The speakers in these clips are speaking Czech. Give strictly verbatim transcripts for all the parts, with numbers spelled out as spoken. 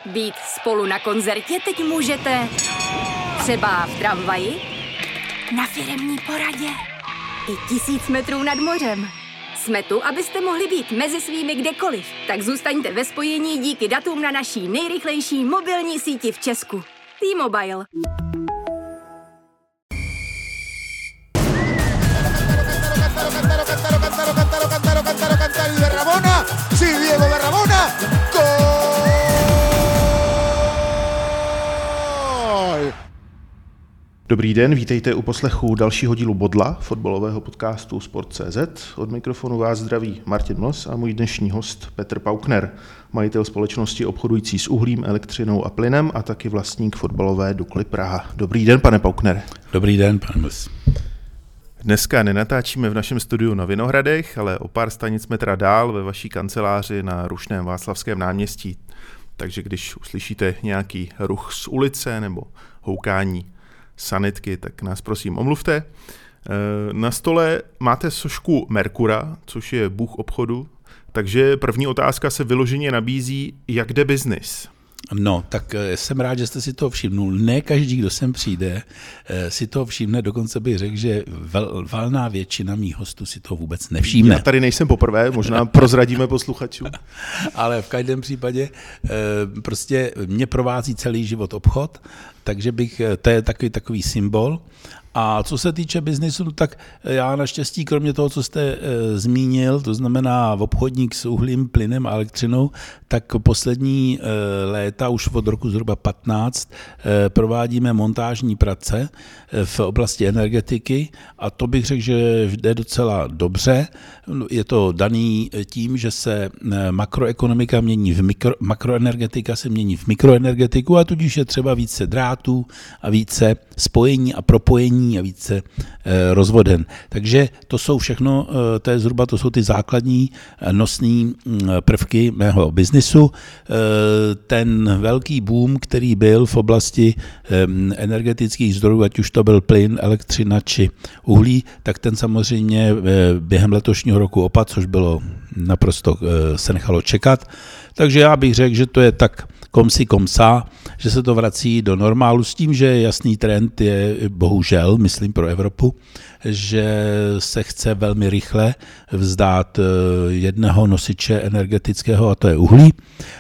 Být spolu na koncertě teď můžete třeba v tramvaji, na firemní poradě i tisíc metrů nad mořem. Jsme tu, abyste mohli být mezi svými kdekoliv. Tak zůstaňte ve spojení díky datům na naší nejrychlejší mobilní síti v Česku. T-Mobile. Dobrý den, vítejte u poslechu dalšího dílu Bodla, fotbalového podcastu Sport tečka cé zet. Od mikrofonu vás zdraví Martin Mlos a můj dnešní host Petr Paukner, majitel společnosti obchodující s uhlím, elektřinou a plynem a taky vlastník fotbalové Dukly Praha. Dobrý den, pane Paukner. Dobrý den, pane Mlos. Dneska nenatáčíme v našem studiu na Vinohradech, ale o pár stanic metra dál ve vaší kanceláři na rušném Václavském náměstí. Takže když uslyšíte nějaký ruch z ulice nebo houkání sanitky, tak nás prosím omluvte. Na stole máte sošku Merkura, což je bůh obchodu, takže první otázka se vyloženě nabízí, jak jde biznis? No, tak jsem rád, že jste si toho všimnul. Ne každý, kdo sem přijde, si toho všimne, dokonce bych řekl, že val, valná většina mých hostů si toho vůbec nevšimne. Já tady nejsem poprvé, možná prozradíme posluchačům. Ale v každém případě prostě mě provází celý život obchod, takže bych, to je takový, takový symbol. A co se týče biznisu, tak já naštěstí, kromě toho, co jste e, zmínil, to znamená v obchodník s uhlím, plynem a elektřinou, tak poslední e, léta, už od roku zhruba patnáct, e, provádíme montážní práce e, v oblasti energetiky a to bych řekl, že jde docela dobře. Je to daný tím, že se makroekonomika mění v mikro, makroenergetika se mění v mikroenergetiku a tudíž je třeba více drátů a více spojení a propojení a více e, rozvoden. Takže to jsou všechno, e, to je zhruba, to jsou ty základní nosní e, prvky mého biznisu. E, ten velký boom, který byl v oblasti e, energetických zdrojů, ať už to byl plyn, elektřina či uhlí, tak ten samozřejmě e, během letošního roku opad, což bylo naprosto e, se nechalo čekat. Takže já bych řekl, že to je tak komsi komsa, že se to vrací do normálu s tím, že jasný trend je bohužel, myslím pro Evropu, že se chce velmi rychle vzdát jednoho nosiče energetického a to je uhlí.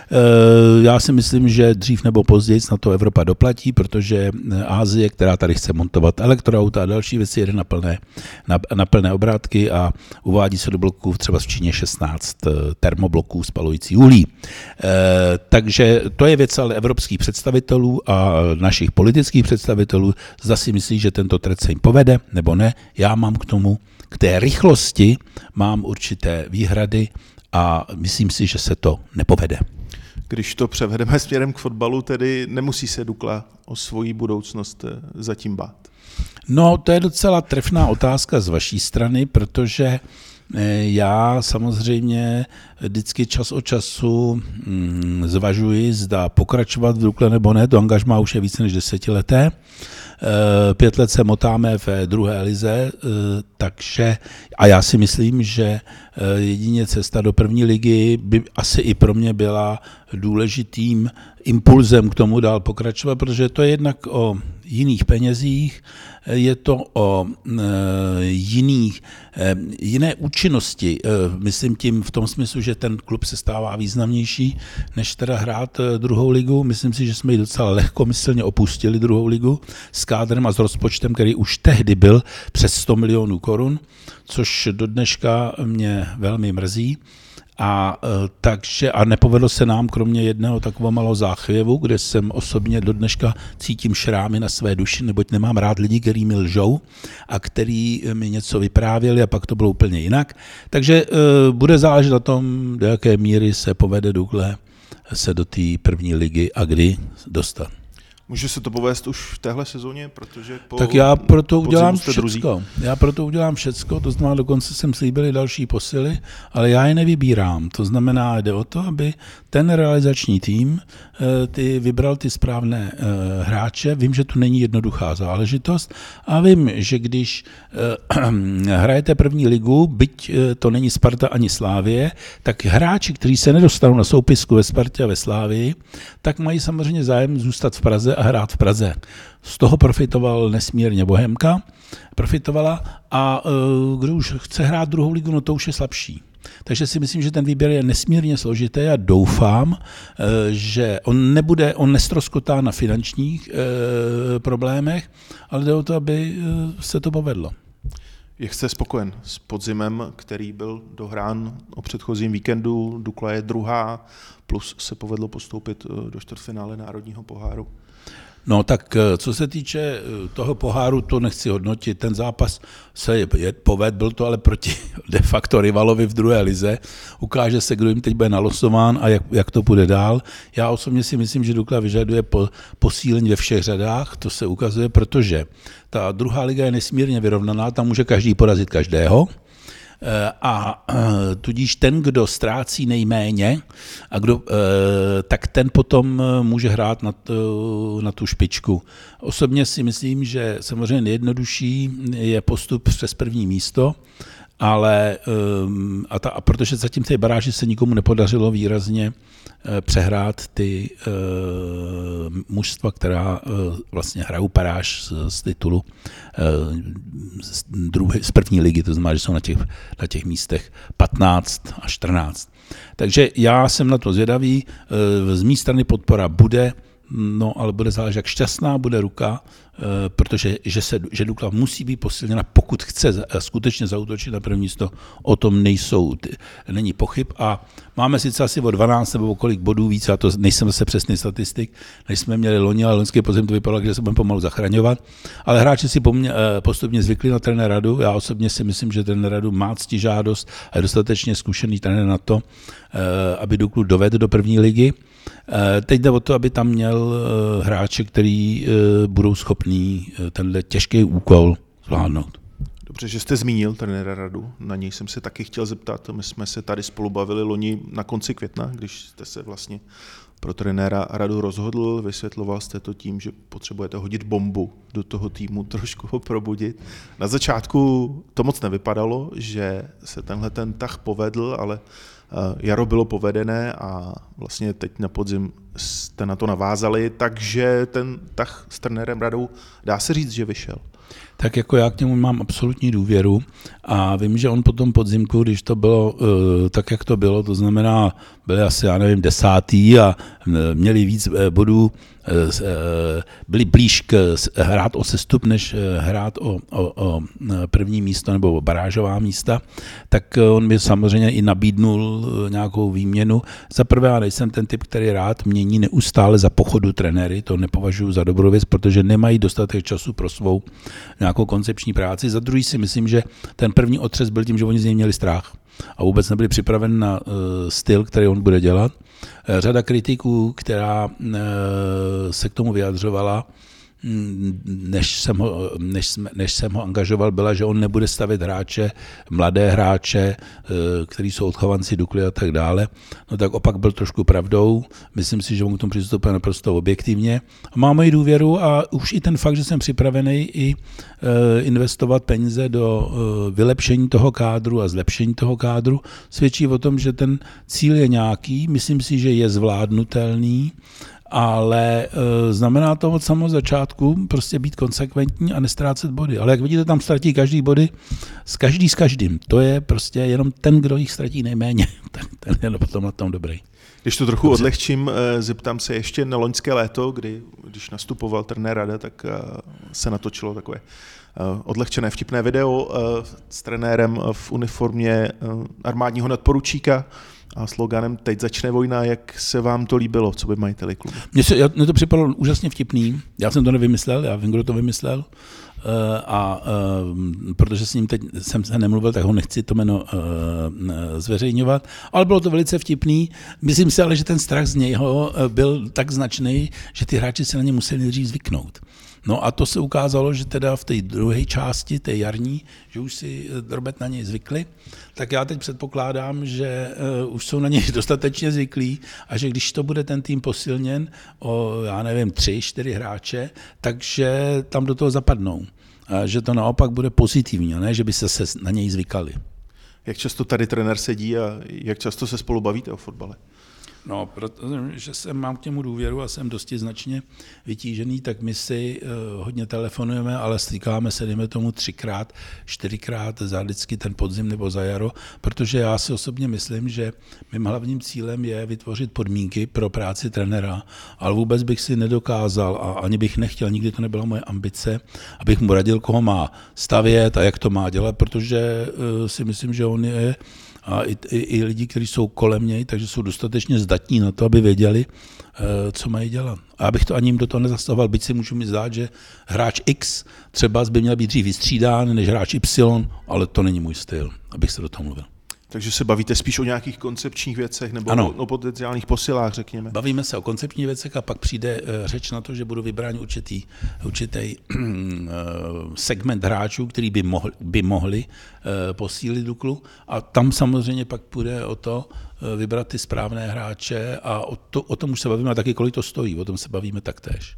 Já si myslím, že dřív nebo později na to Evropa doplatí, protože Asie, která tady chce montovat elektroauta a další věci, jede na plné, na, na plné obrátky a uvádí se do bloků třeba v Číně šestnáct termobloků spalující uhlí. Takže to je věc ale evropských představitelů a našich politických představitelů. Zda si myslí, že tento trend se jim povede, nebo ne. Já mám k tomu, k té rychlosti, mám určité výhrady a myslím si, že se to nepovede. Když to převedeme směrem k fotbalu, tedy nemusí se Dukla o svoji budoucnost zatím bát? No, to je docela trefná otázka z vaší strany, protože já samozřejmě vždycky čas od času hm, zvažuji, zda pokračovat v Dukle nebo ne, to angažmá už je více než desetileté. Pět let se motáme v druhé lize, takže a já si myslím, že jedině cesta do první ligy by asi i pro mě byla důležitým impulzem k tomu dál pokračovat, protože to je jednak o jiných penězích, je to o e, jiných, e, jiné účinnosti, e, myslím tím v tom smyslu, že ten klub se stává významnější, než teda hrát e, druhou ligu. Myslím si, že jsme ji docela lehkomyslně opustili druhou ligu s kádrem a s rozpočtem, který už tehdy byl přes sto milionů korun, což do dneška mě velmi mrzí. A, takže, a nepovedlo se nám kromě jedného takového malého záchvěvu, kde jsem osobně do dneška cítím šrámy na své duši, neboť nemám rád lidi, který mi lžou a který mi něco vyprávěli a pak to bylo úplně jinak. Takže uh, bude záležet na tom, do jaké míry se povede Dukle se do té první ligy a kdy dostat. Může se to povést už v téhle sezóně, protože po tak já proto udělám všecko. Druzí. Já proto udělám všecko, to znamená, dokonce jsem slíbili další posily, ale já je nevybírám. To znamená, jde o to, aby ten realizační tým ty vybral ty správné hráče. Vím, že to není jednoduchá záležitost a vím, že když hrajete první ligu, byť to není Sparta ani Slavie, tak hráči, kteří se nedostanou na soupisku ve Spartě a ve Slavii, tak mají samozřejmě zájem zůstat v Praze a hrát v Praze. Z toho profitoval nesmírně Bohemka, profitovala a kdo už chce hrát druhou ligu, no to už je slabší. Takže si myslím, že ten výběr je nesmírně složitý a doufám, že on nebude, on nestroskotá na finančních problémech, ale jde o to, aby se to povedlo. Jak jste spokojen s podzimem, který byl dohrán o předchozím víkendu, Dukla je druhá, plus se povedlo postoupit do čtvrtfinále Národního poháru? No tak co se týče toho poháru, to nechci hodnotit. Ten zápas se povedl, byl to ale proti de facto rivalovi v druhé lize. Ukáže se, kdo jim teď bude nalosován a jak, jak to půjde dál. Já osobně si myslím, že Dukla vyžaduje po, posílení ve všech řadách. To se ukazuje, protože ta druhá liga je nesmírně vyrovnaná, tam může každý porazit každého. A tudíž ten, kdo ztrácí nejméně, a kdo, tak ten potom může hrát na, tu, na tu špičku. Osobně si myslím, že samozřejmě nejjednodušší je postup přes první místo, ale a, ta, a protože zatím té baráži se nikomu nepodařilo výrazně přehrát ty uh, mužstva, která uh, vlastně hrajou baráž z, z titulu uh, z, druhé, z první ligy, to znamená, že jsou na těch, na těch místech patnáct a čtrnáct. Takže já jsem na to zvědavý, uh, z mé strany podpora bude, no ale bude záležet, jak šťastná bude ruka, protože že, se, že Dukla musí být posilněna, pokud chce skutečně zaútočit na první místo, o tom nejsou, není pochyb a máme sice asi o dvanáct nebo o kolik bodů víc, a to nejsem zase přesný statistik, než jsme měli loni, ale loňský podzim to vypadalo, že se budeme pomalu zachraňovat, ale hráči si pomě, postupně zvykli na trenér Radu, já osobně si myslím, že trenér Radu má ctižádost a je dostatečně zkušený trenér na to, aby Duklu dovedl do první ligy. Teď jde o to, aby tam měl hráče, který budou schopní tenhle těžký úkol zvládnout. Dobře, že jste zmínil trenéra Radu, na něj jsem se taky chtěl zeptat. My jsme se tady spolu bavili loni na konci května, když jste se vlastně pro trenéra Radu rozhodl, vysvětloval jste to tím, že potřebujete hodit bombu do toho týmu, trošku ho probudit. Na začátku to moc nevypadalo, že se tenhle ten tah povedl, ale jaro bylo povedené a vlastně teď na podzim jste na to navázali, takže ten tah s trenérem Radou dá se říct, že vyšel. Tak jako já k němu mám absolutní důvěru a vím, že on po tom podzimku, když to bylo tak, jak to bylo, to znamená, byli asi, já nevím, desátý a měli víc bodů, byli blíž k hrát o sestup, než hrát o, o, o první místo nebo o barážová místa, tak on mi samozřejmě i nabídnul nějakou výměnu. Za prvé, já nejsem ten typ, který rád mění neustále za pochodu trenéry, to nepovažuji za dobrou věc, protože nemají dostatek času pro svou nějakou koncepční práci. Za druhý si myslím, že ten první otřes byl tím, že oni z něj měli strach a vůbec nebyli připraveni na uh, styl, který on bude dělat. Řada kritiků, která uh, se k tomu vyjadřovala, než jsem, ho, než, jsme, než jsem ho angažoval, byla, že on nebude stavět hráče, mladé hráče, kteří jsou odchovanci Dukly a tak dále. No tak opak byl trošku pravdou. Myslím si, že on k tomu přistupuje naprosto objektivně. Mám moji důvěru a už i ten fakt, že jsem připravený i investovat peníze do vylepšení toho kádru a zlepšení toho kádru, svědčí o tom, že ten cíl je nějaký. Myslím si, že je zvládnutelný, ale e, znamená to od samého začátku prostě být konsekventní a nestrácet body. Ale jak vidíte, tam ztratí každý body, s každý s každým. To je prostě jenom ten, kdo jich ztratí nejméně. Ten, ten je potom na tom dobrý. Když to trochu Dobře. odlehčím, zeptám se ještě na loňské léto, kdy, když nastupoval trenér Rada, tak se natočilo takové odlehčené vtipné video s trenérem v uniformě armádního nadporučíka a sloganem Teď začne vojna. Jak se vám to líbilo, co by majiteli klubu? Mně se, mně to připadalo úžasně vtipný. Já jsem to nevymyslel, já vím, kdo to vymyslel. A uh, protože s ním teď jsem se nemluvil, tak ho nechci to jméno uh, zveřejňovat, ale bylo to velice vtipný. Myslím si ale, že ten strach z něho byl tak značný, že ty hráči se na ně museli nejdřív zvyknout. No a to se ukázalo, že teda v té druhé části, té jarní, že už si Robert na něj zvykli, tak já teď předpokládám, že uh, už jsou na něj dostatečně zvyklí a že když to bude ten tým posilněn o, já nevím, tři, čtyři hráče, takže tam do toho zapadnou. A že to naopak bude pozitivní, ne, že by se, se na něj zvykali. Jak často tady trenér sedí a jak často se spolu bavíte o fotbale? No, protože jsem, mám k němu důvěru a jsem dosti značně vytížený, tak my si uh, hodně telefonujeme, ale stýkáme se, dejme tomu, třikrát, čtyřikrát za vždycky ten podzim nebo za jaro, protože já si osobně myslím, že mým hlavním cílem je vytvořit podmínky pro práci trenéra, ale vůbec bych si nedokázal a ani bych nechtěl, nikdy to nebyla moje ambice, abych mu radil, koho má stavět a jak to má dělat, protože uh, si myslím, že on je a i, i, i lidi, kteří jsou kolem něj, takže jsou dostatečně zdatní na to, aby věděli, co mají dělat. A abych to ani jim do toho nezastahoval, byť si můžu mi zdát, že hráč X třeba by měl být dřív vystřídán než hráč Y, ale to není můj styl, abych se do toho mluvil. Takže se bavíte spíš o nějakých koncepčních věcech nebo ano. o potenciálních posilách, řekněme? Bavíme se o koncepčních věcech a pak přijde řeč na to, že budu vybrán určitý, určitý segment hráčů, který by mohli, by mohli posílit Duklu a tam samozřejmě pak půjde o to vybrat ty správné hráče a o, to, o tom už se bavíme a taky kolik to stojí, o tom se bavíme taktéž.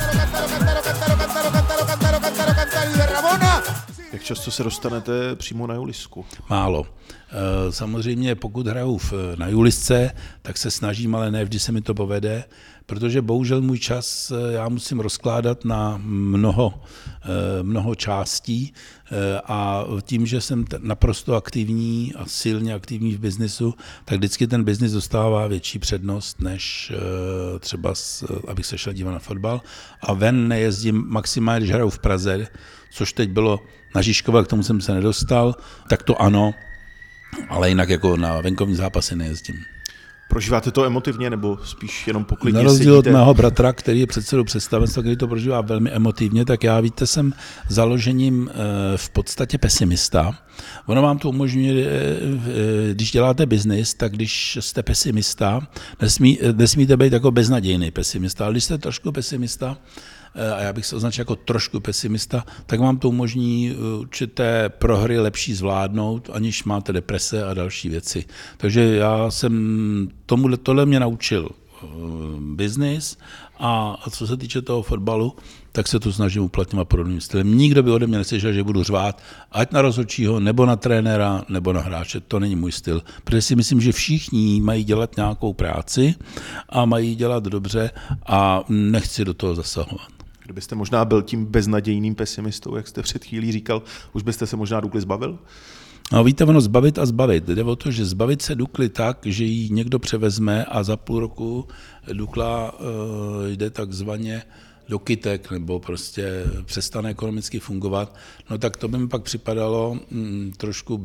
Jak často se dostanete přímo na Julisku? Málo. Samozřejmě pokud hraju na Julisce, tak se snažím, ale ne vždy se mi to povede, protože bohužel můj čas já musím rozkládat na mnoho, mnoho částí a tím, že jsem naprosto aktivní a silně aktivní v biznisu, tak vždycky ten biznis dostává větší přednost, než třeba, abych se šel dívat na fotbal. A ven nejezdím maximálně, když hraju v Praze, což teď bylo na Žižkova, k tomu jsem se nedostal, tak to ano, ale jinak jako na venkovní zápasy nejezdím. Prožíváte to emotivně nebo spíš jenom poklidně sedíte? Na rozdíl sedíte? od mého bratra, který je předsedou představenstva, který to prožívá velmi emotivně, tak já, víte, jsem založením v podstatě pesimista. Ono vám to umožňuje, když děláte biznis, tak když jste pesimista, nesmí, nesmíte být jako beznadějný pesimista, ale když jste trošku pesimista, a já bych se označil jako trošku pesimista, tak vám to umožní určité prohry lepší zvládnout, aniž máte deprese a další věci. Takže já jsem tomuhle, tohle mě naučil biznis a co se týče toho fotbalu, tak se to snažím uplatňovat podobným stylem. Nikdo by ode mě neslyšel, že budu řvát, ať na rozhodčího, nebo na trenéra, nebo na hráče. To není můj styl. Protože si myslím, že všichni mají dělat nějakou práci a mají dělat dobře a nechci do toho zasahovat. Kdybyste možná byl tím beznadějným pesimistou, jak jste před chvílí říkal, už byste se možná Dukly zbavil? No víte, ono zbavit a zbavit. Jde o to, že zbavit se Dukly tak, že ji někdo převezme a za půl roku Dukla uh, jde takzvaně do kytek nebo prostě přestane ekonomicky fungovat, no tak to by mi pak připadalo mm, trošku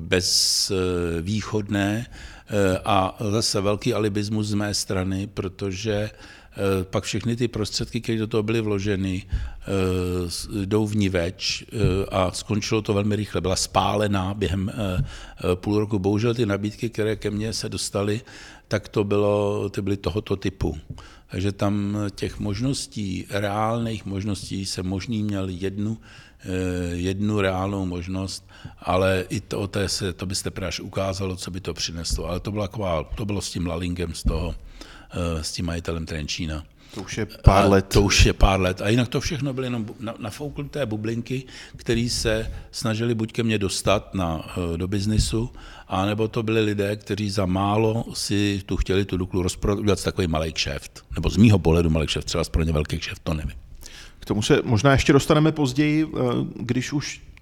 bezvýchodné uh, a zase velký alibismus z mé strany, protože pak všechny ty prostředky, které do toho byly vloženy, jdou v ní več a skončilo to velmi rychle. Byla spálená během půl roku. Bohužel ty nabídky, které ke mně se dostaly, tak to bylo, ty byly tohoto typu. Takže tam těch možností, reálných možností jsem možný měl jednu, jednu reálnou možnost, ale i to, to, se, to byste právě ukázalo, co by to přineslo. Ale to bylo, taková, to bylo s tím Lalingem z toho, s tím majitelem Trenčína. To už je pár let. To už je pár let. A jinak to všechno byly jenom nafouknuté bublinky, které se snažili buď ke mně dostat na, do biznisu, anebo to byli lidé, kteří za málo si tu chtěli tu Duklu rozprodat, udělat takový malý kšeft. Nebo z mýho pohledu malý kšeft, třeba pro ně velký kšeft, to nevím. K tomu se možná ještě dostaneme později, když už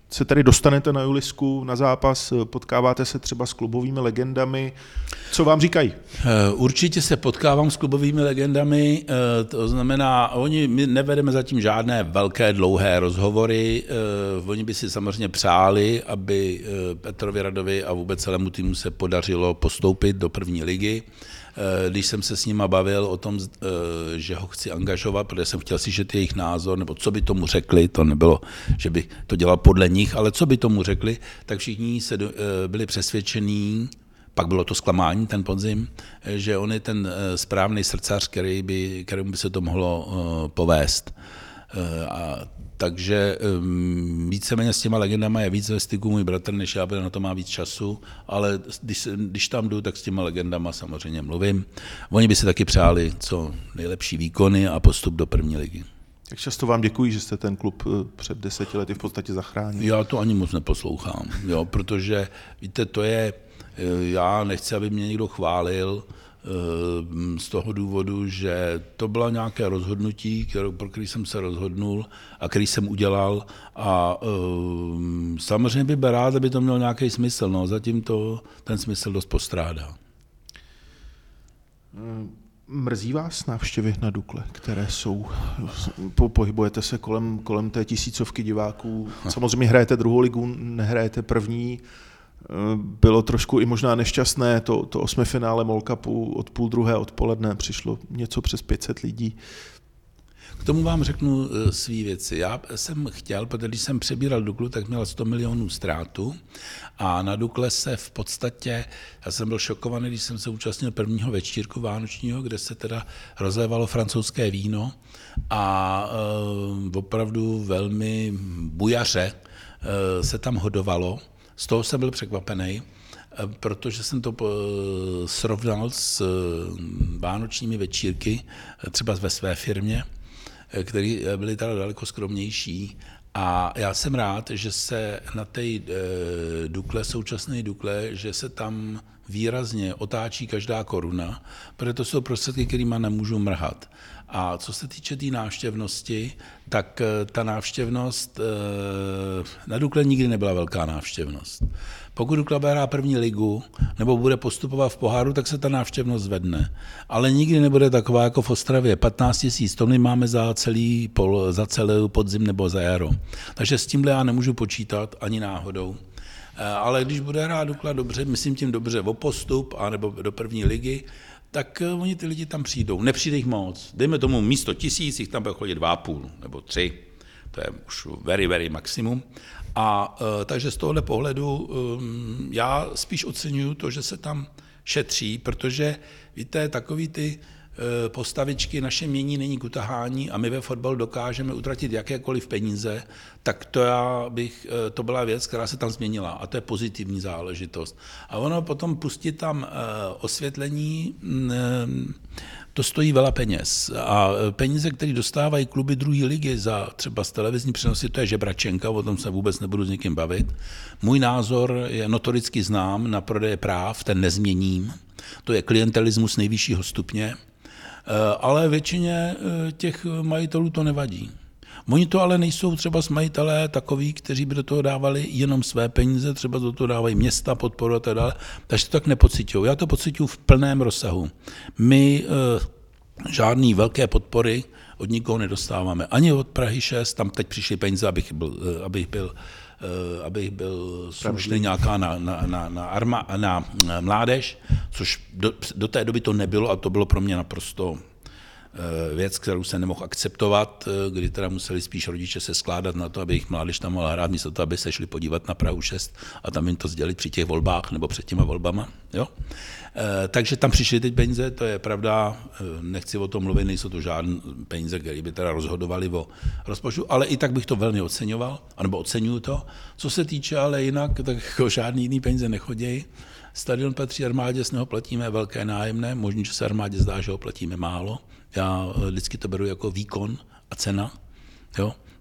se tady dostanete na Julisku na zápas, potkáváte se třeba s klubovými legendami. Co vám říkají? Určitě se potkávám s klubovými legendami, to znamená, oni, my nevedeme zatím žádné velké, dlouhé rozhovory, oni by si samozřejmě přáli, aby Petrovi Radovi a vůbec celému týmu se podařilo postoupit do první ligy. Když jsem se s nima bavil o tom, že ho chci angažovat, protože jsem chtěl slyšet jejich názor, nebo co by tomu řekli, to nebylo, že bych to dělal podle nich, ale co by tomu řekli, tak všichni se byli přesvědčení, pak bylo to zklamání ten podzim, že on je ten správný srdcař, který by, kterému by se to mohlo povést. A takže víceméně s těma legendama je víc ve styku můj bratr, než já, protože na to má víc času, ale když, když tam jdu, tak s těma legendama samozřejmě mluvím. Oni by si taky přáli co nejlepší výkony a postup do první ligy. Jak často vám děkuji, že jste ten klub před deseti lety v podstatě zachránil? Já to ani moc neposlouchám, jo, protože víte, to je, já nechci, aby mě někdo chválil, z toho důvodu, že to bylo nějaké rozhodnutí, pro který jsem se rozhodnul a který jsem udělal a um, samozřejmě by byl rád, aby to mělo nějaký smysl, no zatím to ten smysl dost postrádá. Mrzí vás návštěvy na Dukle, které jsou, po, pohybujete se kolem, kolem té tisícovky diváků, samozřejmě hrajete druhou ligu, nehrajete první. Bylo trošku i možná nešťastné, to, to osmifinále MOL Cupu od půl druhé odpoledne přišlo něco přes pět set lidí. K tomu vám řeknu svý věci. Já jsem chtěl, protože když jsem přebíral Duklu, tak měl sto milionů ztrátu a na Dukle se v podstatě, já jsem byl šokovaný, když jsem se účastnil prvního večírku vánočního, kde se teda rozlévalo francouzské víno a e, opravdu velmi bujaře e, se tam hodovalo. Z toho jsem byl překvapený, protože jsem to srovnal s vánočními večírky, třeba ve své firmě, které byly teda daleko skromnější. A já jsem rád, že se na té Dukle, současné Dukle, že se tam výrazně otáčí každá koruna, protože to jsou prostředky, kterýma nemůžu mrhat. A co se týče té tý návštěvnosti, tak ta návštěvnost na Dukle nikdy nebyla velká návštěvnost. Pokud Dukla bude hrát první ligu nebo bude postupovat v poháru, tak se ta návštěvnost zvedne. Ale nikdy nebude taková jako v Ostravě. patnáct tisíc tony máme za celý, pol, za celý podzim nebo za jaro. Takže s tímhle já nemůžu počítat ani náhodou. Ale když bude hrát Dukla dobře, myslím tím dobře o postup anebo do první ligy, tak oni ty lidi tam přijdou. Nepřijde jich moc. Dejme tomu místo tisíc, jich tam bude chodit dva a půl nebo tři. To je už very, very maximum. A e, takže z tohohle pohledu e, já spíš oceňuju to, že se tam šetří, protože víte, takový ty e, postavičky, naše mění není k utahání a my ve fotbalu dokážeme utratit jakékoliv peníze, tak to já bych, e, to byla věc, která se tam změnila a to je pozitivní záležitost. A ono potom pustit tam e, osvětlení, e, to stojí veľa peněz. A peníze, které dostávají kluby druhé ligy za třeba z televizní přenosy, to je žebračenka, o tom se vůbec nebudu s někým bavit. Můj názor je notoricky znám na prodeje práv, ten nezměním. To je klientelismus nejvyššího stupně, ale většině těch majitelů to nevadí. Oni to ale nejsou třeba majitelé takoví, kteří by do toho dávali jenom své peníze, třeba do toho dávají města, podporu a tak dále, takže to tak nepociťují. Já to pociťuji v plném rozsahu. My e, žádný velké podpory od nikoho nedostáváme. Ani od Prahy šest, tam teď přišly peníze, abych byl, abych byl, abych byl slušný nějaká na, na, na, na, arma, na mládež, což do, do té doby to nebylo a to bylo pro mě naprosto věc, kterou se nemohl akceptovat, kdy teda museli spíš rodiče se skládat na to, aby jejich mládež tam mohla hrát, místo toho, aby se šli podívat na Prahu šest a tam jim to sdělit při těch volbách nebo před těma volbama. Jo? E, takže tam přišly teď peníze, to je pravda, nechci o tom mluvit, nejsou to žádné peníze, které by teda rozhodovali o rozpočtu, ale i tak bych to velmi oceňoval, anebo oceňuju to. Co se týče ale jinak, tak jako žádný jiný peníze nechodí. Stadion patří armádě, s něho platíme velké nájemné, možná, že se armádě zdá, že ho platíme málo. Já vždycky to beru jako výkon a cena. Jo?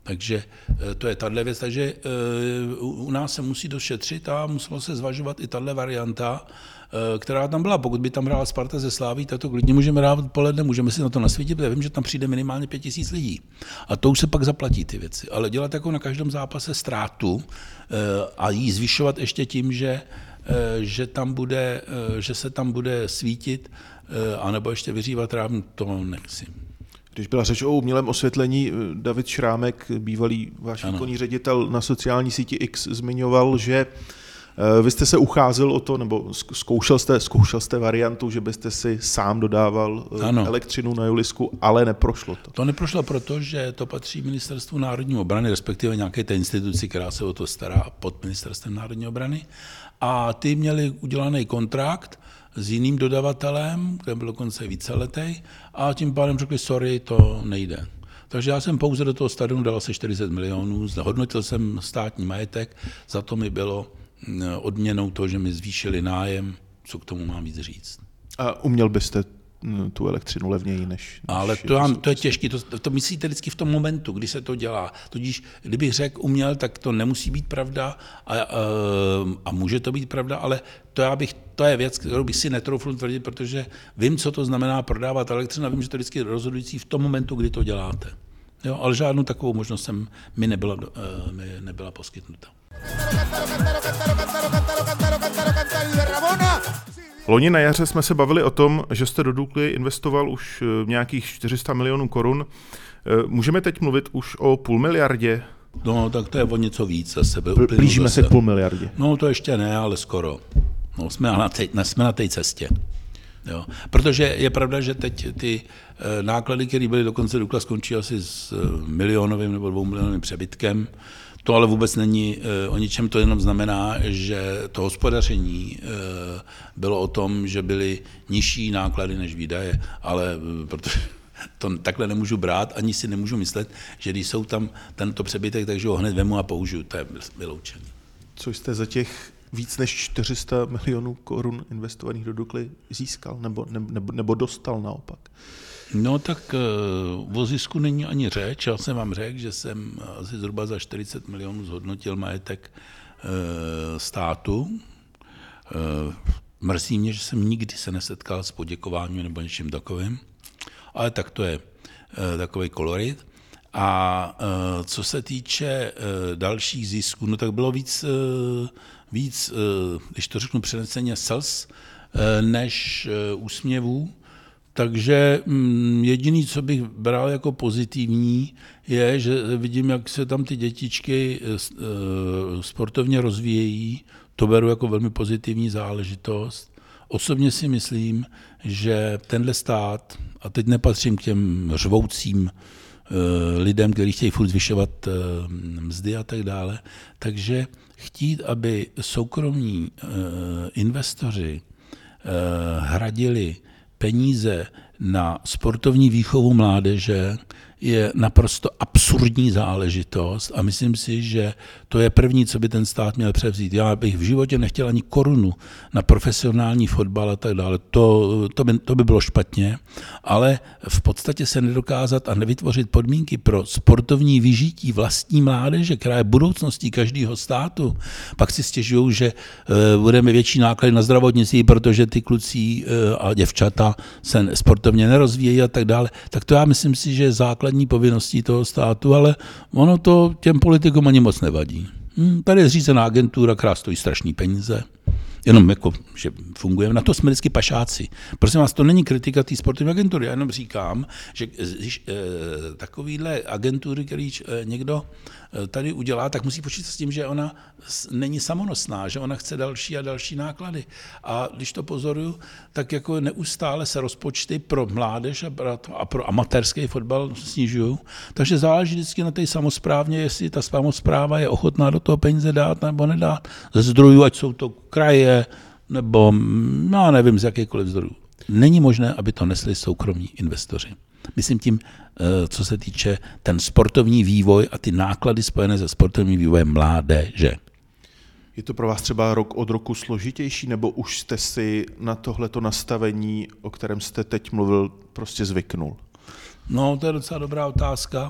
Takže to je tahle věc, takže u nás se musí došetřit a muselo se zvažovat i tahle varianta, která tam byla. Pokud by tam hrála Sparta ze Sláví, tak to klidně můžeme hrát odpoledne, můžeme si na to nasvítit, protože vím, že tam přijde minimálně pět tisíc lidí. A to už se pak zaplatí ty věci. Ale dělat jako na každém zápase ztrátu a jí zvyšovat ještě tím, že, že, tam bude, že se tam bude svítit, anebo ještě vyřívat rám, to nechci. Když byla řeč o umělém osvětlení, David Šrámek, bývalý váš výkonný ředitel na sociální síti X, zmiňoval, že vy jste se ucházel o to, nebo zkoušel jste, zkoušel jste variantu, že byste si sám dodával ano. elektřinu na Julisku, ale neprošlo to. To neprošlo proto, že to patří Ministerstvu národní obrany, respektive nějaké té instituci, která se o to stará pod Ministerstvem národní obrany. A ty měli udělaný kontrakt s jiným dodavatelem, který byl dokonce víceletý, a tím pádem řekli, sorry, to nejde. Takže já jsem pouze do toho stadionu dal asi čtyřicet milionů, zhodnotil jsem státní majetek, za to mi bylo odměnou to, že mi zvýšili nájem, co k tomu mám víc říct. A uměl byste tu elektřinu levněji než... než Ale to, já, to je těžké, to, to myslíte vždycky v tom momentu, kdy se to dělá. Tudíž, kdybych řekl uměl, tak to nemusí být pravda a, a, a může to být pravda, ale to, já bych, to je věc, kterou bych si netroufl tvrdit, protože vím, co to znamená prodávat elektřinu a vím, že to je vždycky rozhodující v tom momentu, kdy to děláte. Jo, ale žádnou takovou možnost jsem, mi, nebyla, mi nebyla poskytnuta. Loni na jaře jsme se bavili o tom, že jste do Dukly investoval už nějakých čtyři sta milionů korun. Můžeme teď mluvit už o půl miliardě? No, tak to je o něco víc. Zase Blížíme zase. se k půl miliardě. No, to ještě ne, ale skoro. No, jsme na té, jsme na té cestě. Jo. Protože je pravda, že teď ty náklady, které byly dokonce Dukla, skončí asi s milionovým nebo dvou milionovým přebytkem. To ale vůbec není o ničem, to jenom znamená, že to hospodaření bylo o tom, že byly nižší náklady než výdaje, ale protože to takhle nemůžu brát, ani si nemůžu myslet, že když jsou tam tento přebytek, takže ho hned vemu a použiju, to je vyloučení. Co jste za těch víc než čtyři sta milionů korun investovaných do Dukly získal nebo, nebo, nebo dostal naopak? No tak o zisku není ani řeč. Já jsem vám řekl, že jsem asi zhruba za čtyřicet milionů zhodnotil majetek státu. Mrzí mě, že jsem nikdy se nesetkal s poděkováním nebo něčím takovým, ale tak to je takový kolorit. A co se týče dalších zisků, no tak bylo víc, víc když to řeknu přeneseně, slz než úsměvů. Takže jediný, co bych bral jako pozitivní, je, že vidím, jak se tam ty dětičky sportovně rozvíjejí. To beru jako velmi pozitivní záležitost. Osobně si myslím, že tenhle stát, a teď nepatřím k těm řvoucím lidem, kteří chtějí furt zvyšovat mzdy a tak dále, takže chtít, aby soukromí investoři hradili peníze na sportovní výchovu mládeže je naprosto absurdní záležitost a myslím si, že to je první, co by ten stát měl převzít. Já bych v životě nechtěl ani korunu na profesionální fotbal a tak dále. To, to, by, to by bylo špatně, ale v podstatě se nedokázat a nevytvořit podmínky pro sportovní vyžití vlastní mládeže, která je budoucností každého státu. Pak si stěžují, že uh, budeme větší náklady na zdravotnictví, protože ty kluci uh, a děvčata se sportovně nerozvíjejí a tak dále. Tak to já myslím si, že je základ povinností toho státu, ale ono to těm politikům ani moc nevadí. Hm, tady je zřízená agentura, která stojí strašný peníze, jenom jako, že fungujeme. Na to jsme vždycky pašáci. Prosím vás, to není kritika té sportovní agentury, já jenom říkám, že když e, takovýhle agentury, který e, někdo e, tady udělá, tak musí počítat s tím, že ona není samonosná, že ona chce další a další náklady. A když to pozoruju, tak jako neustále se rozpočty pro mládež a pro amatérský fotbal snižují. Takže záleží vždycky na té samosprávně, jestli ta samospráva je ochotná do toho peníze dát nebo nedát. Ze zdrojů, ať jsou to kraje, nebo já nevím, z jakýchkoliv zdrojů. Není možné, aby to nesli soukromí investoři. Myslím tím, co se týče ten sportovní vývoj a ty náklady spojené se sportovním vývojem mládeže. Je to pro vás třeba rok od roku složitější, nebo už jste si na tohleto nastavení, o kterém jste teď mluvil, prostě zvyknul? No, to je docela dobrá otázka.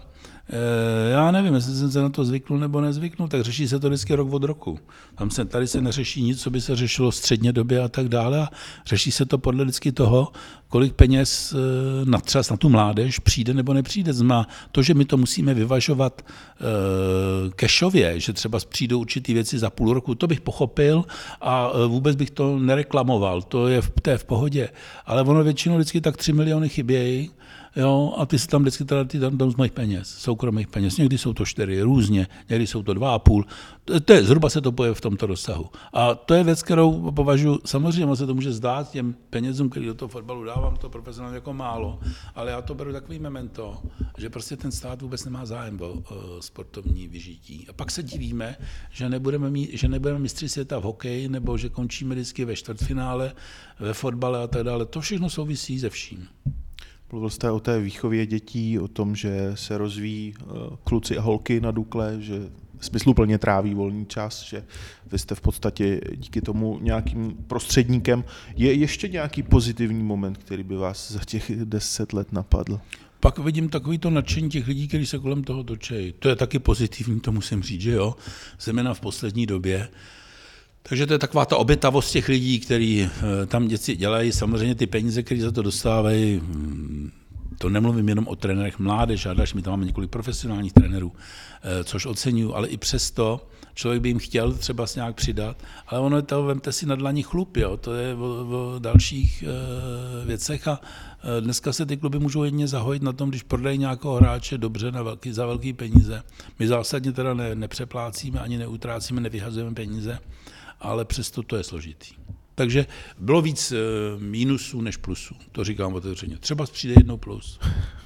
Já nevím, jestli jsem se na to zvyknul nebo nezvyknul, tak řeší se to vždycky rok od roku. Tam se, tady se neřeší nic, co by se řešilo v středně době a tak dále. A řeší se to podle vždycky toho, kolik peněz na třeba na tu mládež přijde nebo nepřijde. Znamená to, že my to musíme vyvažovat uh, cashově, že třeba přijdou určitý věci za půl roku, to bych pochopil a vůbec bych to nereklamoval, to je v, to je v pohodě. Ale ono většinou vždycky tak tři miliony chybějí, jo, a ty se tam vždycky teda ty tam, tam z mojich peněz, soukromých peněz. Někdy jsou to čtyři, různě, někdy jsou to dva a půl. To, to je, zhruba se to poje v tomto rozsahu. A to je věc, kterou považuji, samozřejmě se to může zdát těm penězům, který do toho fotbalu dávám, to profesionálně jako málo, ale já to beru takový memento, že prostě ten stát vůbec nemá zájem o, o sportovní vyžití. A pak se divíme, že nebudeme, mít, že nebudeme mistři světa v hokeji, nebo že končíme vždycky ve čtvrtfinále, ve fotbale a tak dále. To všechno souvisí se vším. Mluvil jste o té výchově dětí, o tom, že se rozvíjí kluci a holky na Dukle, že smysluplně tráví volný čas, že vy jste v podstatě díky tomu nějakým prostředníkem. Je ještě nějaký pozitivní moment, který by vás za těch deset let napadl? Pak vidím takový to nadšení těch lidí, kteří se kolem toho točí. To je taky pozitivní, to musím říct, že jo, zejména v poslední době. Takže to je taková ta obětavost těch lidí, kteří tam děti dělají. Samozřejmě ty peníze, které za to dostávají, to nemluvím jenom o trenérech mládež, a další, my tam máme několik profesionálních trenérů, což oceňuju, ale i přesto člověk by jim chtěl třeba s nějak přidat, ale ono je to, vemte si na dlani chlup, jo, to je o, o dalších e, věcech a e, dneska se ty kluby můžou jedině zahojit na tom, když prodají nějakého hráče dobře na velký, za velký peníze. My zásadně teda ne, nepřeplácíme, ani neutrácíme, nevyhazujeme peníze, ale přesto to je složitý. Takže bylo víc mínusů než plusů, to říkám otevřeně. Třeba přijde jednou plus.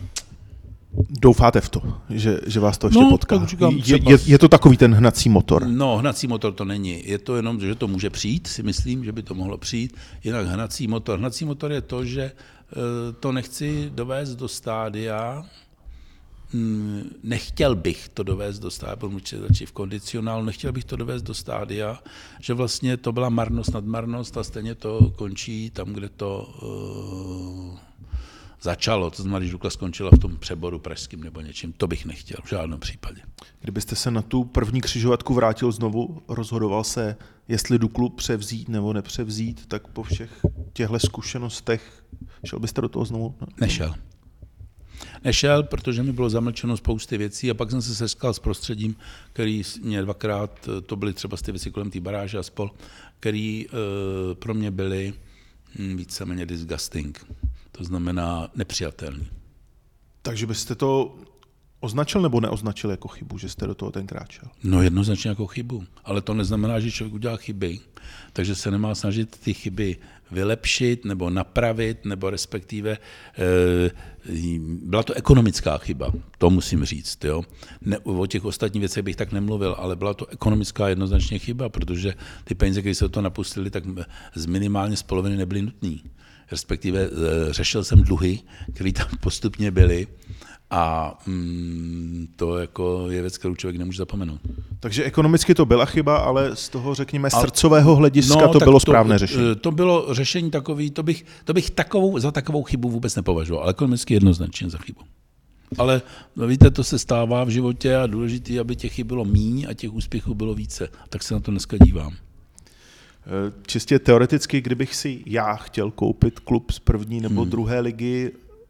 Doufáte v to, že, že vás to ještě no, potká? Říkám, je, je, je to takový ten hnací motor? No, hnací motor to není. Je to jenom, že to může přijít, si myslím, že by to mohlo přijít. Jinak hnací motor. Hnací motor je to, že to nechci dovést do stádia, nechtěl bych to dovést do stádia, protože začít v kondicionálu, nechtěl bych to dovést do stádia, že vlastně to byla marnost nad marnost a stejně to končí tam, kde to uh, začalo. To znamená, když Dukla skončila v tom přeboru pražským nebo něčím, to bych nechtěl v žádném případě. Kdybyste se na tu první křižovatku vrátil znovu, rozhodoval se, jestli Duklu převzít nebo nepřevzít, tak po všech těchto zkušenostech šel byste do toho znovu? Nešel. Nešel, protože mi bylo zamlčeno spousty věcí a pak jsem se seskal s prostředím, který mě dvakrát, to byly třeba ty věci kolem té baráže a spol, který e, pro mě byly víceméně disgusting, to znamená nepřijatelný. Takže byste to označil nebo neoznačil jako chybu, že jste do toho tenkrát šel? No jednoznačně jako chybu, ale to neznamená, že člověk udělá chyby, takže se nemá snažit ty chyby vylepšit nebo napravit, nebo respektive e, byla to ekonomická chyba, to musím říct. Jo. Ne, o těch ostatních věcech bych tak nemluvil, ale byla to ekonomická jednoznačně chyba, protože ty peníze, které se do toho napustili, tak z minimálně z poloviny nebyly nutné. Respektive e, řešil jsem dluhy, které tam postupně byly, a mm, to jako je věc, kterou člověk nemůže zapomenout. Takže ekonomicky to byla chyba, ale z toho, řekněme, srdcového hlediska no, to bylo správné to, řešení. To bylo řešení takový, to bych, to bych takovou, za takovou chybu vůbec nepovažoval, ale ekonomicky jednoznačně za chybu. Ale no, víte, to se stává v životě a důležité, aby těch chyb bylo míň a těch úspěchů bylo více. Tak se na to dneska dívám. Čistě teoreticky, kdybych si já chtěl koupit klub z první nebo hmm. druhé ligy,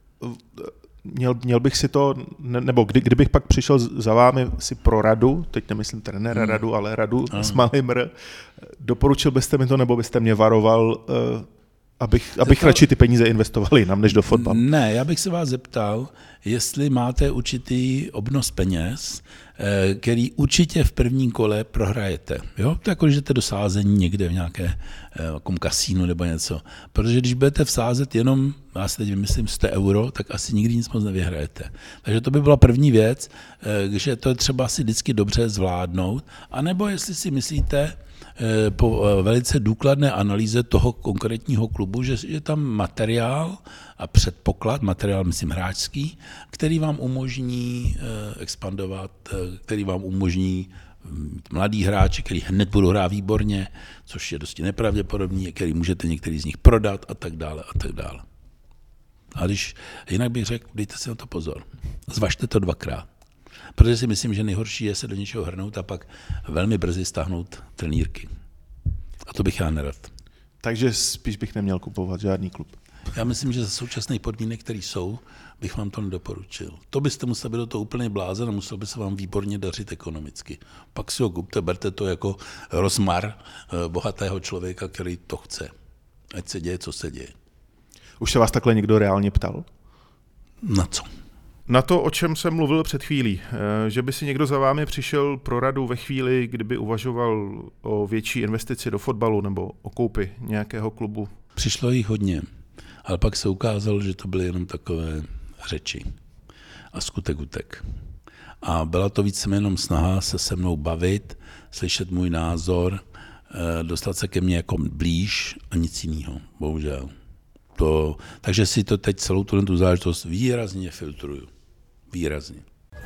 Měl, měl bych si to, nebo kdy, kdybych pak přišel za vámi si pro radu, teď nemyslím trenéra hmm. radu, ale radu hmm. s malým R, doporučil byste mi to, nebo byste mě varoval, abych, abych to... radši ty peníze investoval jinam, než do fotbalu? Ne, já bych se vás zeptal, jestli máte určitý obnos peněz, který určitě v prvním kole prohrajete. Jo? To jako, když jdete do sázení někde v nějaké uh, kasínu nebo něco. Protože když budete vsázet jenom, já si teď vymyslím sto euro, tak asi nikdy nic moc nevyhrajete. Takže to by byla první věc, že to je třeba si vždycky dobře zvládnout. A nebo jestli si myslíte, po velice důkladné analýze toho konkrétního klubu, že je tam materiál a předpoklad, materiál myslím hráčský, který vám umožní expandovat, který vám umožní mladý hráči, který hned budou hrát výborně, což je dosti nepravděpodobný, který můžete některý z nich prodat a tak dále a tak dále. A když jinak bych řekl, dejte si na to pozor. Zvažte to dvakrát. Protože si myslím, že nejhorší je se do něčeho hrnout a pak velmi brzy stáhnout trenýrky. A to bych já nerad. Takže spíš bych neměl kupovat žádný klub. Já myslím, že za současných podmínek, které jsou, bych vám to nedoporučil. To byste musel být do toho úplně blázen a musel by se vám výborně dařit ekonomicky. Pak si ho kupte, berte to jako rozmar bohatého člověka, který to chce. Ať se děje, co se děje. Už se vás takhle někdo reálně ptal? Na co? Na to, o čem jsem mluvil před chvílí, že by si někdo za vámi přišel pro radu ve chvíli, kdyby uvažoval o větší investici do fotbalu nebo o koupi nějakého klubu. Přišlo jich hodně, ale pak se ukázalo, že to byly jenom takové řeči a skutek utek. A byla to víceméně jenom snaha se se mnou bavit, slyšet můj názor, dostat se ke mně jako blíž a nic jiného, bohužel. To, takže si to teď celou tu, tu záležitost výrazně filtruju. Výrazně.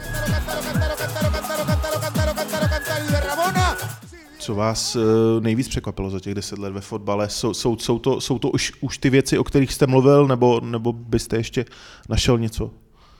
Co vás nejvíc překvapilo za těch deset let ve fotbale? Jsou, jsou, jsou to, jsou to už, už ty věci, o kterých jste mluvil, nebo, nebo byste ještě našel něco?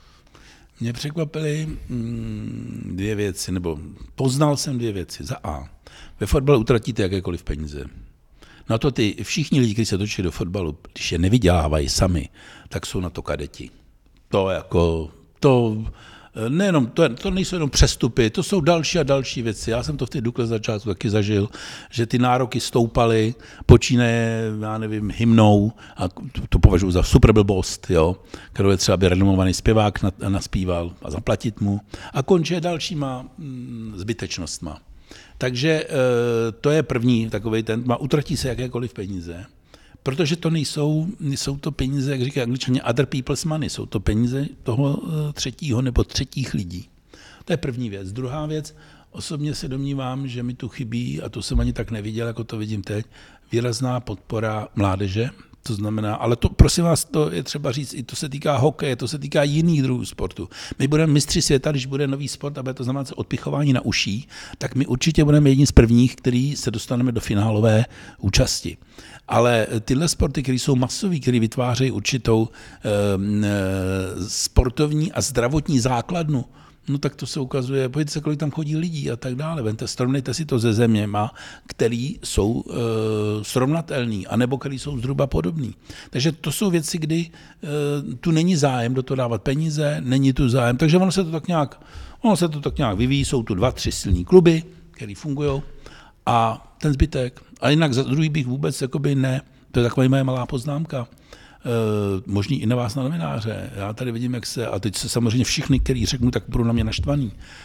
Mě překvapily mm, dvě věci, nebo poznal jsem dvě věci. Za A. Ve fotbale utratíte jakékoliv peníze. Na to ty všichni lidi, kteří se točí do fotbalu, když je nevydělávají sami, tak jsou na to kadeti. To jako, to nejenom, to, to nejsou jenom přestupy, to jsou další a další věci. Já jsem to v té Dukle začátku taky zažil, že ty nároky stoupaly, počínaje, já nevím, hymnou, a to, to považuji za super blbost, jo, kterou je třeba by renomovaný zpěvák naspíval a zaplatit mu, a končí dalšíma mm, zbytečnostma. Takže to je první takovej ten, má utratí se jakékoliv peníze, protože to nejsou, nejsou to peníze, jak říkají Angličané, other people's money, jsou to peníze toho třetího nebo třetích lidí. To je první věc. Druhá věc, osobně se domnívám, že mi tu chybí, a to jsem ani tak neviděl, jako to vidím teď, výrazná podpora mládeže. To znamená, ale to, prosím vás, to je třeba říct, i to se týká hokeje, to se týká jiných druhů sportu. My budeme mistři světa, když bude nový sport a bude to znamená odpichování na uší, tak my určitě budeme jedni z prvních, který se dostaneme do finálové účasti. Ale tyhle sporty, které jsou masové, které vytvářejí určitou e, e, sportovní a zdravotní základnu, no tak to se ukazuje, pojďte se, kolik tam chodí lidí a tak dále. Vente, srovnejte si to se zeměma, který jsou e, srovnatelný, anebo který jsou zhruba podobný. Takže to jsou věci, kdy e, tu není zájem do toho dávat peníze, není tu zájem. Takže ono se to tak nějak, ono se to tak nějak vyvíjí, jsou tu dva, tři silní kluby, které fungují, a ten zbytek. A jinak za druhý bych vůbec jakoby ne, to je taková moje malá poznámka, Uh, možný i na vás, na novináře. Já tady vidím, jak se, a teď se samozřejmě všichni, který řeknu, tak budou na mě naštvaný.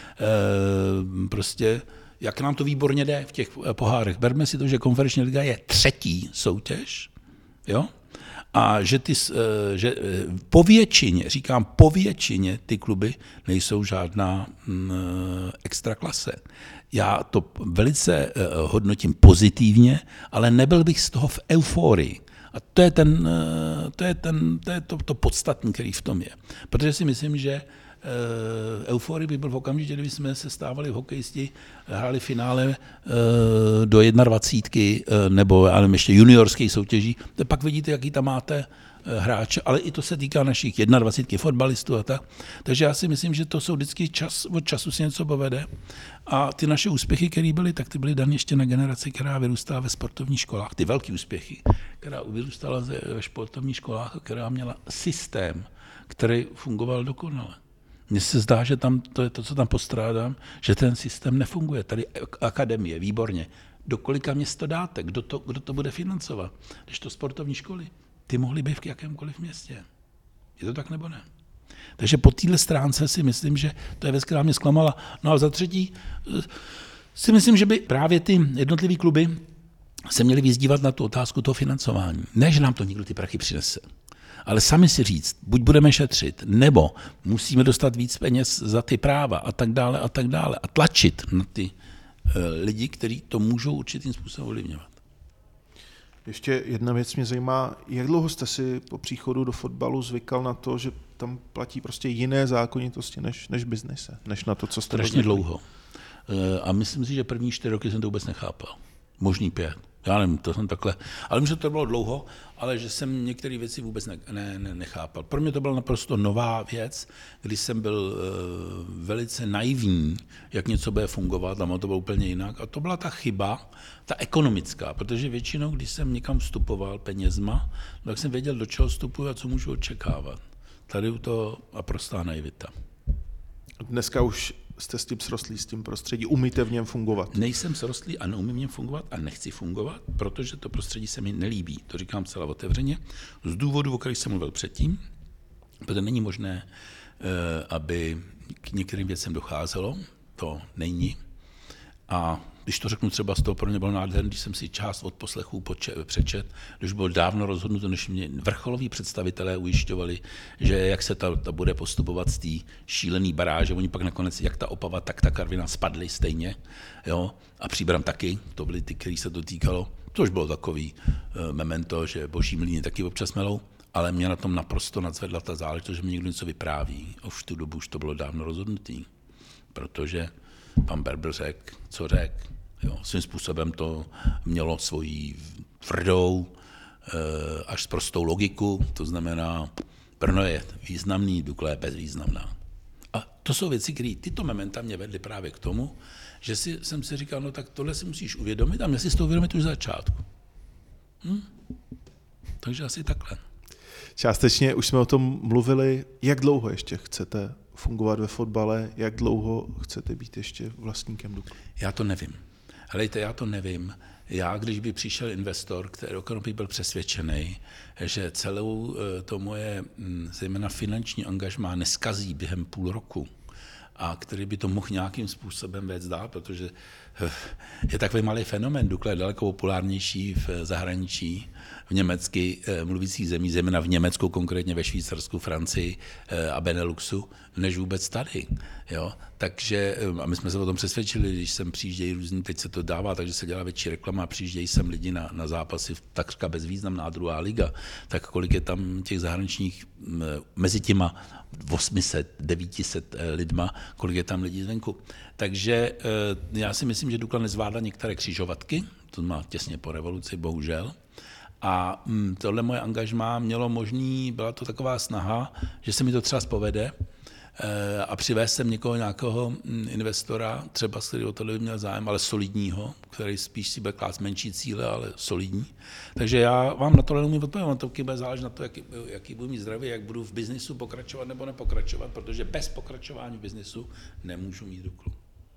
Uh, prostě, jak nám to výborně jde v těch pohárech. Berme si to, že konferenční liga je třetí soutěž, jo? A že, ty, uh, že uh, po většině, říkám po většině, ty kluby nejsou žádná uh, extra klase. Já to velice uh, hodnotím pozitivně, ale nebyl bych z toho v euforii. A to je, ten, to, je, ten, to, je to, to podstatní, který v tom je. Protože si myslím, že uh, euforii by byl v okamžitě, kdyby jsme se stávali v hokejisti, hráli finále uh, do dvacítky jedna, uh, nebo ale ještě juniorských soutěží, tak pak vidíte, jaký tam máte uh, hráče, ale i to se týká našich dvacítky jedna fotbalistů a tak. Takže já si myslím, že to jsou vždycky čas, od času si něco povede. A ty naše úspěchy, které byly, tak ty byly dané ještě na generaci, která vyrůstala ve sportovních školách. Ty velké úspěchy, která vyrůstala ve sportovních školách, která měla systém, který fungoval dokonale. Mně se zdá, že tam to je to, co tam postrádám, že ten systém nefunguje. Tady akademie, výborně. Do kolika měst to dáte? Kdo to, kdo to bude financovat? Když to sportovní školy, ty mohly být v jakémkoliv městě. Je to tak nebo ne? Takže po téhle stránce si myslím, že to je věc, která mě zklamala. No a za třetí si myslím, že by právě ty jednotlivé kluby se měly vyzdívat na tu otázku toho financování. Ne, že nám to někdo ty prachy přinese, ale sami si říct, buď budeme šetřit, nebo musíme dostat víc peněz za ty práva a tak dále a tak dále a tlačit na ty uh, lidi, kteří to můžou určitým způsobem ovlivňovat. Ještě jedna věc mě zajímá, jak dlouho jste si po příchodu do fotbalu zvykal na to, že tam platí prostě jiné zákonitosti než, než biznise, než na to, co jste strašně dlouho. A myslím si, že první čtyři roky jsem to vůbec nechápal. Možný pět. Já nevím, to jsem takhle, ale vím, že to bylo dlouho, ale že jsem některé věci vůbec ne, ne, ne, nechápal. Pro mě to byla naprosto nová věc, když jsem byl uh, velice naivní, jak něco bude fungovat, a to bylo úplně jinak. A to byla ta chyba, ta ekonomická, protože většinou, když jsem někam vstupoval penězma, tak jsem věděl, do čeho vstupuji a co můžu očekávat. Tady je to naprostá naivita. Dneska už jste s tím srostlí, s tím prostředí, umíte v něm fungovat? Nejsem srostlý a neumím v něm fungovat a nechci fungovat, protože to prostředí se mi nelíbí. To říkám celá otevřeně. Z důvodu, o kterých jsem mluvil předtím, protože není možné, aby k některým věcem docházelo, to není. A když to řeknu třeba z toho, pro mě bylo nádherné, když jsem si část od poslechů přečet, když bylo dávno rozhodnuto, než mě vrcholoví představitelé ujišťovali, že jak se ta, ta bude postupovat z té šílený baráže, oni pak nakonec, jak ta Opava, tak ta Karviná spadly stejně, jo, a Příbram taky, to byly ty, který se to týkalo, což bylo takový uh, memento, že boží mlýny taky občas melou, ale mě na tom naprosto nadzvedla ta záležitost, že mi někdo něco vypráví. A už v tu dobu už to bylo dávno rozhodnutý, protože pan Berber řekl, co řekl. Jo, svým způsobem to mělo svoji tvrdou až s prostou logiku, to znamená, Brno je významný, Dukla je bezvýznamná. A to jsou věci, které tyto mementa mě vedly právě k tomu, že si, jsem si říkal, no tak tohle si musíš uvědomit a měl si to uvědomit už za začátku. Hm? Takže asi takhle. Částečně už jsme o tom mluvili, jak dlouho ještě chcete fungovat ve fotbale, jak dlouho chcete být ještě vlastníkem Dukly? Já to nevím. Helejte, já to nevím. Já, když by přišel investor, který okamžitě byl přesvědčený, že celou to moje zejména finanční angažmá neskazí během půl roku a který by to mohl nějakým způsobem vést dál, protože je takový malý fenomén. Dukla je daleko populárnější v zahraničí, v německy mluvících zemí, zejména v Německu, konkrétně ve Švýcarsku, Francii a Beneluxu, než vůbec tady. Jo? Takže, a my jsme se o tom přesvědčili, když sem přijíždějí různý, teď se to dává, takže se dělá větší reklama a přijíždějí sem lidi na, na zápasy, takřka bezvýznamná druhá liga, tak kolik je tam těch zahraničních, mezi těma osm set, devět set lidma, kolik je tam lidí zvenku. Takže já si myslím, že Dukla nezvládla některé křižovatky, to má těsně po revoluci, bohužel. A tohle moje angažmá mělo možný, byla to taková snaha, že se mi to třeba povede a přivést sem někoho, nějakého investora, třeba z kterého tohle by měl zájem, ale solidního, který spíš si bude klást menší cíle, ale solidní. Takže já vám na tohle neumím odpovědět, to bude záležet na to, jaký, jaký budu mít zdraví, jak budu v biznisu pokračovat nebo nepokračovat, protože bez pokračování v biznisu nemůžu mít Duklu.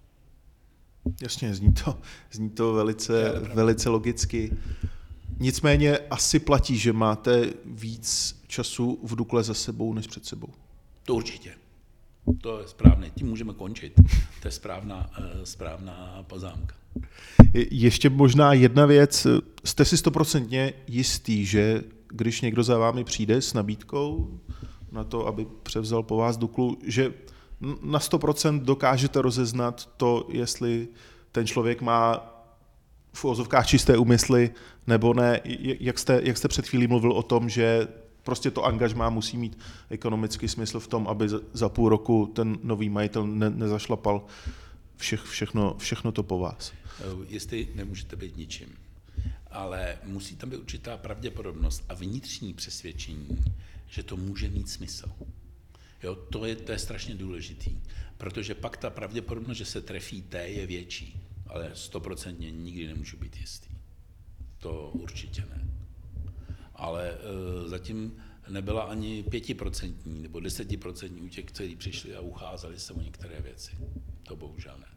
Jasně, zní to, zní to velice, velice logicky. Nicméně asi platí, že máte víc času v Dukle za sebou než před sebou. To určitě. To je správné. Tím můžeme končit. To je správná, správná poznámka. Ještě možná jedna věc. Jste si stoprocentně jistý, že když někdo za vámi přijde s nabídkou na to, aby převzal po vás Duklu, že na sto procent dokážete rozeznat to, jestli ten člověk má v uvozovkách čisté úmysly, nebo ne, jak jste, jak jste před chvílí mluvil o tom, že prostě to angažmá musí mít ekonomický smysl v tom, aby za půl roku ten nový majitel ne, nezašlapal všech, všechno, všechno to po vás. Jestli nemůžete být ničím, ale musí tam být určitá pravděpodobnost a vnitřní přesvědčení, že to může mít smysl. Jo, to je, to je strašně důležitý, protože pak ta pravděpodobnost, že se trefíte, je větší, ale stoprocentně nikdy nemůžu být jistý. To určitě ne. Ale e, zatím nebyla ani pětiprocentní nebo desetiprocentní u těch, kteří přišli a ucházeli se o některé věci. To bohužel ne.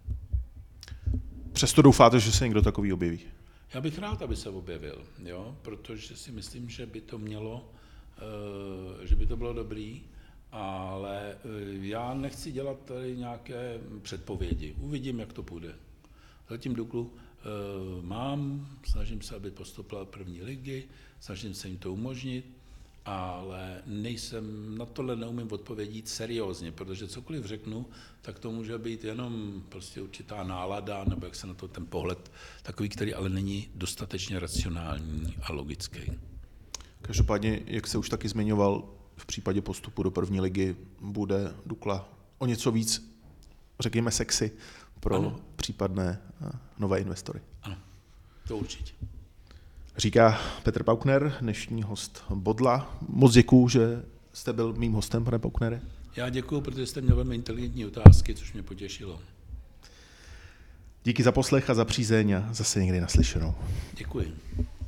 Přesto doufáte, že se někdo takový objeví? Já bych rád, aby se objevil, jo, protože si myslím, že by to mělo, e, že by to bylo dobrý, ale e, já nechci dělat tady nějaké předpovědi. Uvidím, jak to půjde. Zatím Duklu e, mám, snažím se, aby postoupila první ligy, snažím se jim to umožnit, ale nejsem, na tohle neumím odpovědět seriózně, protože cokoliv řeknu, tak to může být jenom prostě určitá nálada, nebo jak se na to ten pohled takový, který ale není dostatečně racionální a logický. Každopádně, jak se už taky zmiňoval, v případě postupu do první ligy bude Dukla o něco víc, řekněme, sexy pro ano. případné nové investory. Ano, to určitě. Říká Petr Paukner, dnešní host Bodla. Moc děkuju, že jste byl mým hostem, pane Pauknere. Já děkuju, protože jste měl velmi inteligentní otázky, což mě potěšilo. Díky za poslech a za přízeň a zase někdy naslyšenou. Děkuji.